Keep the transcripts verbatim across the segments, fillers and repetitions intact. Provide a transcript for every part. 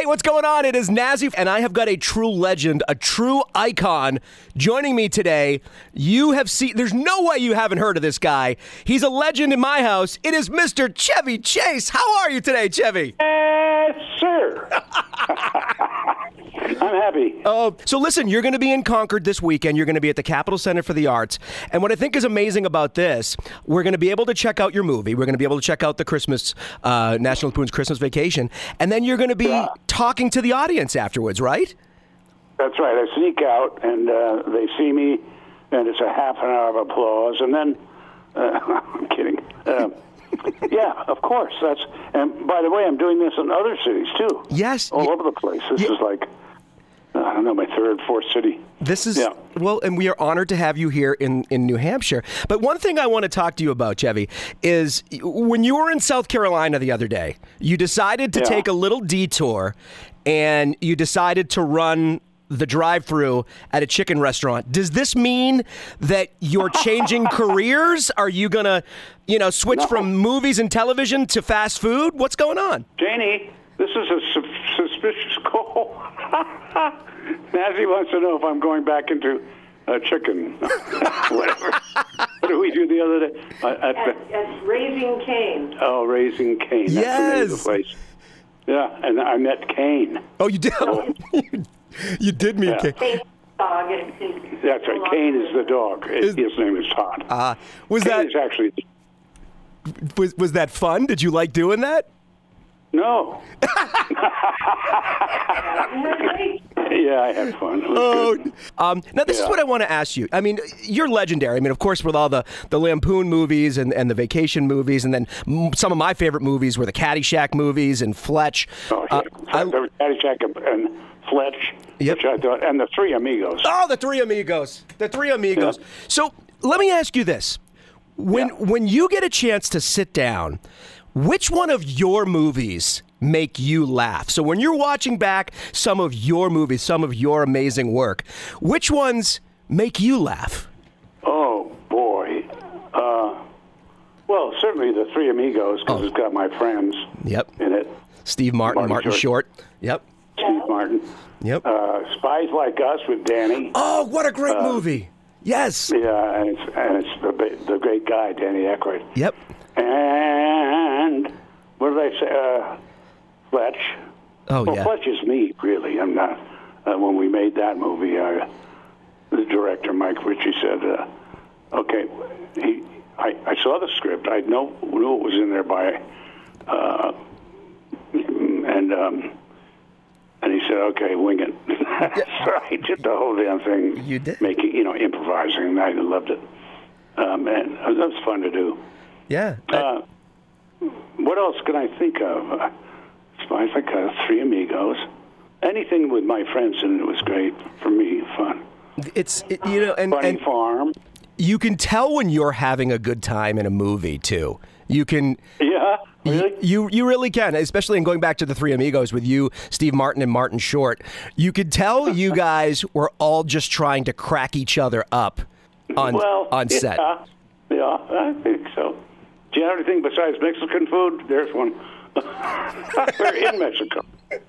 Hey, what's going on? It is Nazzy, and I have got a true legend, a true icon joining me today. You have seen, there's no way you haven't heard of this guy. He's a legend in my house. It is Mister Chevy Chase. How are you today, Chevy? Yes, sir. I'm happy. Oh, so listen, you're going to be in Concord this weekend. You're going to be at the Capitol Center for the Arts. And what I think is amazing about this, we're going to be able to check out your movie. We're going to be able to check out the Christmas, uh, National Lampoon's Christmas Vacation. And then you're going to be yeah. talking to the audience afterwards, right? That's right. I sneak out, and uh, they see me, and it's a half an hour of applause. And then, uh, I'm kidding. Uh, yeah, of course. That's. And by the way, I'm doing this in other cities, too. Yes. All y- over the place. This y- is like... I don't know, my third, fourth city. This is, yeah. well, and we are honored to have you here in, in New Hampshire. But one thing I want to talk to you about, Chevy, is when you were in South Carolina the other day, you decided to yeah. take a little detour and you decided to run the drive-thru at a chicken restaurant. Does this mean that you're changing careers? Are you going to, you know, switch no. from movies and television to fast food? What's going on? Janie, this is a su- suspicious call. Nazzy wants to know if I'm going back into uh, chicken. Whatever. What did we do the other day? Uh, at, at, the, at Raising Cane. Oh, Raising Cane. That's yes. the name of the place. Yeah, and I met Cane. Oh, you did? Oh. You did meet Yeah. Cane. Dog. And, That's right. Cane is the dog. Is, His name is Todd. Uh, was Cane that is actually... was was that fun? Did you like doing that? No. Yeah, I had fun. It was Oh, good. um, now this Yeah. is what I want to ask you. I mean, you're legendary. I mean, of course, with all the, the Lampoon movies and, and the vacation movies, and then m- some of my favorite movies were the Caddyshack movies and Fletch. Oh, yeah. Uh, I- the Caddyshack and Fletch, Yep. which I thought, and the Three Amigos. Oh, the Three Amigos. The Three Amigos. Yeah. So let me ask you this. When Yeah. when you get a chance to sit down, which one of your movies make you laugh? So when you're watching back some of your movies, some of your amazing work, which ones make you laugh? Oh, boy. Uh, well, certainly the Three Amigos, because Oh. it's got my friends Yep. in it. Steve Martin, Martin, Martin Short. Short. Yep. Steve Martin. Yep. Uh, Spies Like Us with Danny. Oh, what a great uh, movie. Yes. Yeah, and it's, and it's the, ba- the great guy, Danny Aykroyd. Yep. And what did I say? Uh, Fletch. Oh, well, yeah. Fletch is me, really. I'm not. Uh, when we made that movie, uh, the director, Mike Ritchie, said, uh, okay, he, I, I saw the script. I know, knew it was in there by, uh, and um, and he said, okay, wing it. So I did the whole damn thing. You did? Making, you know, improvising, and I loved it. Um, and that was fun to do. Yeah. Uh, what else can I think of? Uh, Spies Like Us, Three Amigos. Anything with my friends in it was great for me, fun. It's, it, you know, and, Funny and Farm. you can tell when you're having a good time in a movie, too. You can... Yeah, really? You you really can, especially in going back to the Three Amigos with you, Steve Martin, and Martin Short. You could tell you guys were all just trying to crack each other up on well, on set. Yeah, yeah, I think so. Do you have anything besides Mexican food? There's one. We're in Mexico.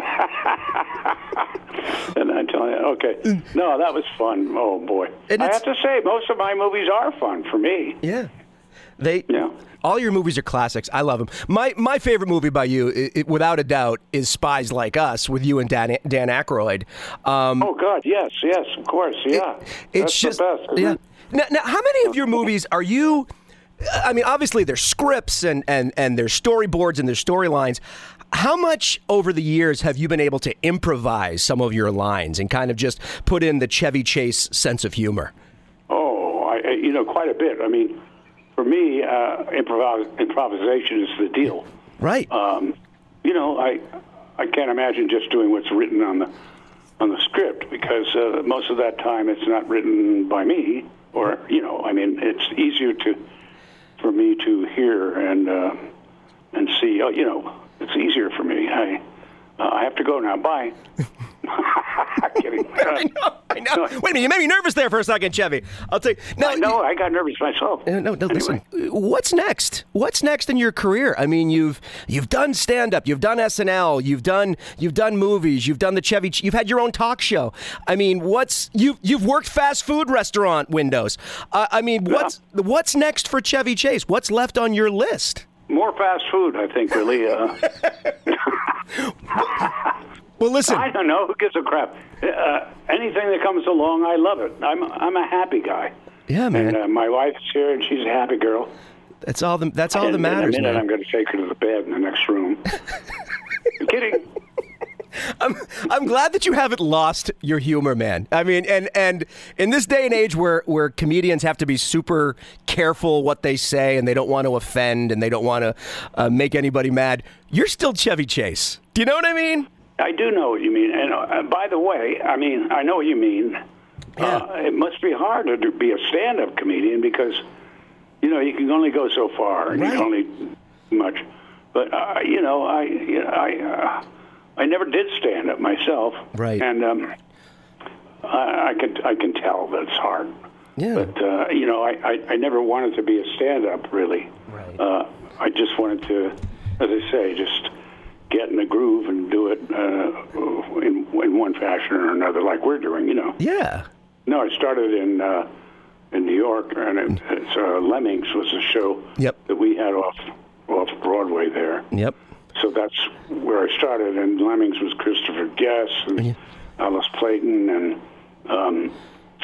And I tell you, okay. No, that was fun. Oh, boy. And I it's- have to say, most of my movies are fun for me. Yeah, they. Yeah. All your movies are classics. I love them. My my favorite movie by you, it, it, without a doubt, is Spies Like Us with you and Dan Dan Aykroyd. Um, Oh, God, yes, yes, of course, yeah. it's That's just the best. isn't yeah. it? Now, now, how many of your movies are you? I mean, obviously there's scripts and and and there's storyboards and there's storylines. How much over the years have you been able to improvise some of your lines and kind of just put in the Chevy Chase sense of humor? Oh, I, you know, quite a bit. I mean, for me, uh, improv- improvisation is the deal. Right. Um, you know, I I can't imagine just doing what's written on the on the script because uh, most of that time it's not written by me, or you know, I mean, it's easier to for me to hear and uh, and see. Oh, you know, it's easier for me. I uh, I have to go now. Bye. Kidding. Uh, I know. Wait a minute, you made me nervous there for a second, Chevy. I'll take. No, I know. I got nervous myself. No, no, Anyway. listen. What's next? What's next in your career? I mean, you've you've done stand up, you've done S N L, you've done you've done movies, you've done the Chevy, Ch- you've had your own talk show. I mean, what's you you've worked fast food restaurant windows. Uh, I mean, what's yeah. what's next for Chevy Chase? What's left on your list? More fast food, I think, really. Uh... Well, listen. I don't know. Who gives a crap? Uh, anything that comes along, I love it. I'm I'm a happy guy. Yeah, man. And uh, my wife's here, and she's a happy girl. That's all. The, that's all and that matters, in a minute, man. I'm going to take her to the bed in the next room. I'm kidding. I'm I'm glad that you haven't lost your humor, man. I mean, and and in this day and age where where comedians have to be super careful what they say and they don't want to offend and they don't want to uh, make anybody mad, you're still Chevy Chase. Do you know what I mean? I do know what you mean. And uh, by the way, I mean, I know what you mean. Yeah. Uh, it must be hard to be a stand-up comedian because, you know, you can only go so far and Right. you can only much. But, uh, you know, I you know, I uh, I never did stand-up myself. Right. And um, I, I can I can tell that it's hard. Yeah. But, uh, you know, I, I, I never wanted to be a stand-up, really. Right. Uh, I just wanted to, as I say, just get in the groove and do it uh, in, in one fashion or another, like we're doing, you know. Yeah. No, I started in uh, in New York, and it, it's, uh, Lemmings was a show Yep. that we had off off Broadway there. Yep. So that's where I started, and Lemmings was Christopher Guest and Yeah. Alice Clayton and um,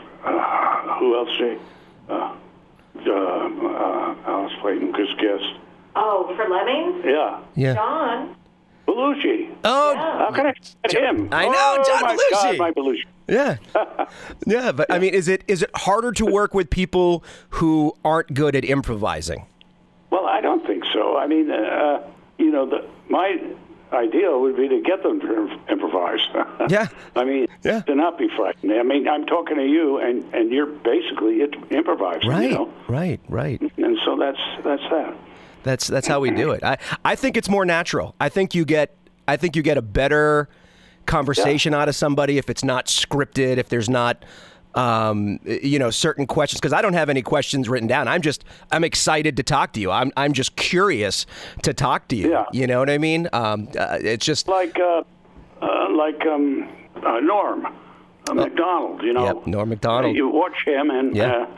uh, who else? Jay? Uh, uh, uh, Alice Clayton, Chris Guest. Oh, for Lemmings? Yeah. Yeah. John. Belushi. Oh. Yeah. How can I forget him? I know, oh, John my Belushi. God, my Belushi. Yeah. Yeah, but I mean, is it is it harder to work with people who aren't good at improvising? Well, I don't think so. I mean, uh, you know, the, my ideal would be to get them to imp- improvise. Yeah. I mean, Yeah. to not be frightened. I mean, I'm talking to you, and, and you're basically it, improvising. Right. You know? Right. Right. And so that's that's that. That's that's how we do it. I, I think it's more natural. I think you get I think you get a better conversation out of somebody if it's not scripted, if there's not um, you know, certain questions, because I don't have any questions written down. I'm just I'm excited to talk to you. I'm I'm just curious to talk to you. Yeah. You know what I mean? Um, uh, it's just Like uh, uh, like um, uh, Norm uh, Macdonald. You know, Yep, Norm Macdonald. You watch him, and Yeah. uh,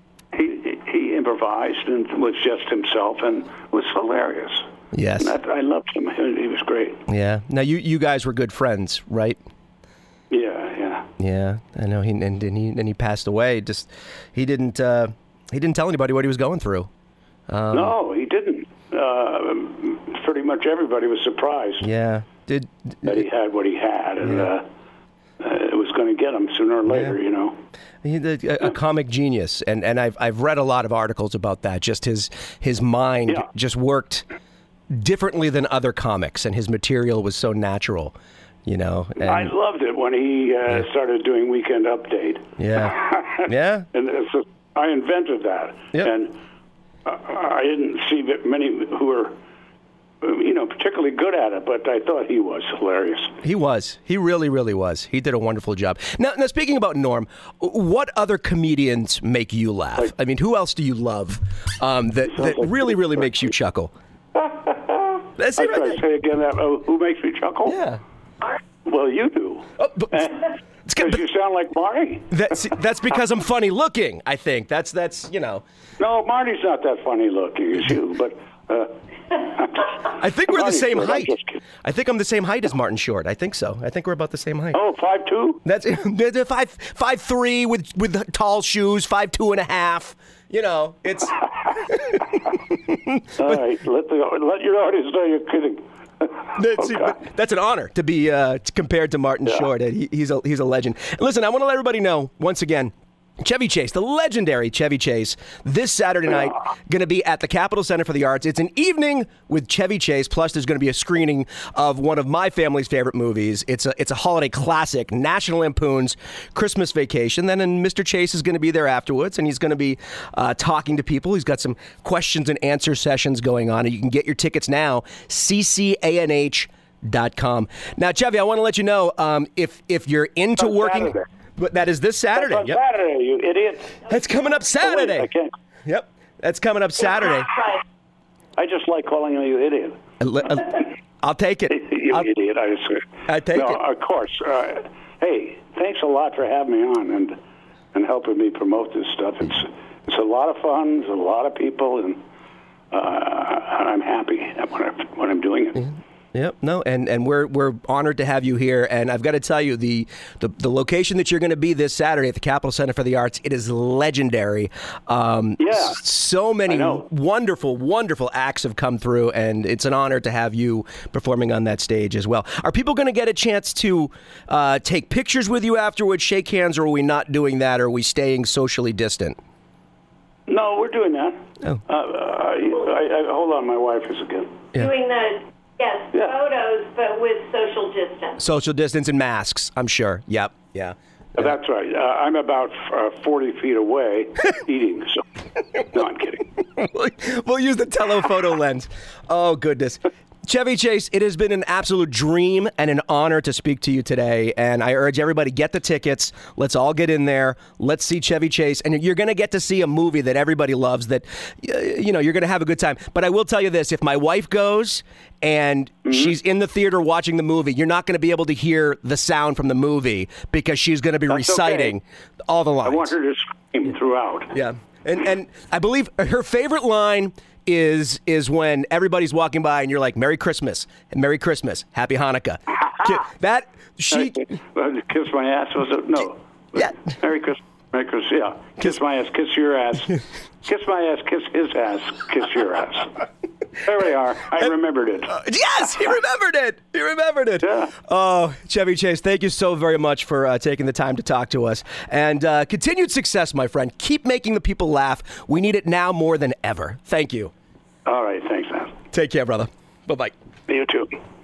he he improvised and was just himself, and was hilarious. yes. And that, I loved him. He, he was great. Yeah. Now you you guys were good friends, right? Yeah, yeah. Yeah, I know. He and, and he and he passed away. Just he didn't uh, he didn't tell anybody what he was going through. Um, No, he didn't. Uh, pretty much everybody was surprised Yeah. Did that he had what he had, and Yeah. uh, uh, it was going to get him sooner or later, Yeah. you know. he, a, a comic genius, and and I've I've read a lot of articles about that. Just his his mind Yeah. just worked differently than other comics, and his material was so natural. You know. And, I loved it when he uh, started doing Weekend Update. yeah. Yeah. And it's a, I invented that. Yep. And uh, I didn't see that many who were, you know, particularly good at it, but I thought he was hilarious. He was. He really, really was. He did a wonderful job. Now, now speaking about Norm, what other comedians make you laugh? Like- I mean, who else do you love um, that, that like- really, really makes you chuckle? That's I it right try there. to say again that, uh, who makes me chuckle? Yeah. Well, you do. Oh, but, it's good, Because you sound like Marty. that's, that's because I'm funny looking, I think. That's, that's you know. No, Marty's not that funny looking as you, but uh, I think we're the Marty's same good. I'm height. just kidding. I think I'm the same height as Martin Short. I think so. I think we're about the same height. oh, five two. That's they're five five three with with tall shoes, five two and a half. You know, it's All right, let the let your audience know you're kidding. That's, Okay. but that's an honor to be uh, t- compared to Martin Yeah. Short. He, he's a he's a legend. And listen, I want to let everybody know once again. Chevy Chase, the legendary Chevy Chase, this Saturday night, going to be at the Capitol Center for the Arts. It's an evening with Chevy Chase, plus there's going to be a screening of one of my family's favorite movies. It's a it's a holiday classic, National Lampoon's Christmas Vacation. Then and Mister Chase is going to be there afterwards, and he's going to be uh, talking to people. He's got some questions and answer sessions going on, and you can get your tickets now, C C A N H dot com. Now, Chevy, I want to let you know, um, if if you're into On working... Saturday. But that is this Saturday. On Yep. Saturday, you idiot. That's coming up Saturday. Oh, wait, I can't. Yep. That's coming up Saturday. Right. I just like calling you idiot. I'll take it. You I'll, idiot. I just. I take no, it. of course. Uh, hey, thanks a lot for having me on and and helping me promote this stuff. It's it's a lot of fun. There's a lot of people, and uh, I'm happy when I'm when I'm doing it. Mm-hmm. Yep. No, and, and we're we're honored to have you here. And I've got to tell you, the the, the location that you're going to be this Saturday at the Capitol Center for the Arts, it is legendary. Um, Yeah. s- So many I know. wonderful, wonderful acts have come through, and it's an honor to have you performing on that stage as well. Are people going to get a chance to uh, take pictures with you afterwards, shake hands, or are we not doing that? Or are we staying socially distant? No, we're doing that. Oh. Uh, I, I, I, hold on, my wife is again. Yeah. Doing the, yes, Yeah. photos, but with social distance. Social distance and masks, I'm sure. Yep. Yeah. That's right. Uh, I'm about uh, forty feet away eating. So, no, I'm kidding. We'll use the telephoto lens. Oh, goodness. Chevy Chase, it has been an absolute dream and an honor to speak to you today. And I urge everybody, get the tickets. Let's all get in there. Let's see Chevy Chase. And you're going to get to see a movie that everybody loves that, uh, you know, you're going to have a good time. But I will tell you this. If my wife goes and Mm-hmm. she's in the theater watching the movie, you're not going to be able to hear the sound from the movie because she's going to be That's reciting okay. all the I lines. want her to scream throughout. Yeah, and and I believe her favorite line is is when everybody's walking by and you're like, "Merry Christmas, and Merry Christmas, Happy Hanukkah." Ki- that she, Uh, kiss my ass, was it? No. Yeah. Merry Christmas. Merry Christmas, yeah. Kiss my ass, kiss your ass. Kiss my ass, kiss his ass, kiss your ass. There we are. I remembered it. yes, he remembered it. He remembered it. Yeah. Oh, Chevy Chase, thank you so very much for uh, taking the time to talk to us, and uh, continued success, my friend. Keep making the people laugh. We need it now more than ever. Thank you. All right, thanks, man. Take care, brother. Bye bye. You too.